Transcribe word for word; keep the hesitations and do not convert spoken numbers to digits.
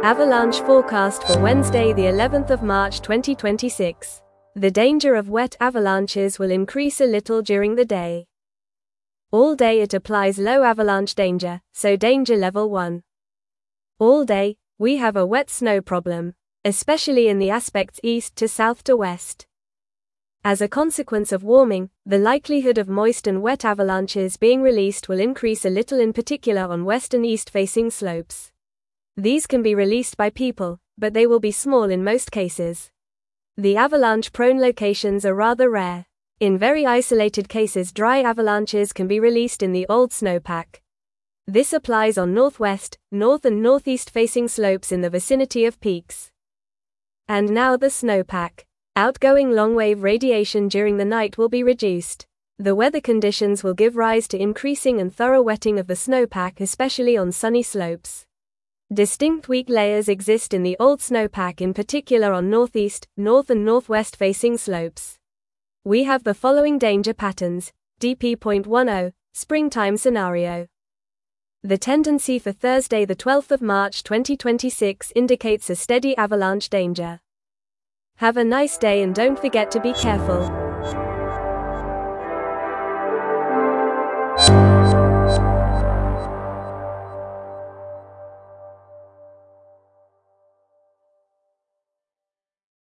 Avalanche forecast for Wednesday, the eleventh of March twenty twenty-six. The danger of wet avalanches will increase a little during the day. All day it applies low avalanche danger, so danger level one. All day, we have a wet snow problem, especially in the aspects east to south to west. As a consequence of warming, the likelihood of moist and wet avalanches being released will increase a little, in particular on west and east-facing slopes. These can be released by people, but they will be small in most cases. The avalanche-prone locations are rather rare. In very isolated cases, dry avalanches can be released in the old snowpack. This applies on northwest, north and northeast-facing slopes in the vicinity of peaks. And now the snowpack. Outgoing long-wave radiation during the night will be reduced. The weather conditions will give rise to increasing and thorough wetting of the snowpack, especially on sunny slopes. Distinct weak layers exist in the old snowpack, in particular on northeast, north and northwest-facing slopes. We have the following danger patterns. D P ten, springtime scenario. The tendency for Thursday, the twelfth of March twenty twenty-six indicates a steady avalanche danger. Have a nice day and don't forget to be careful.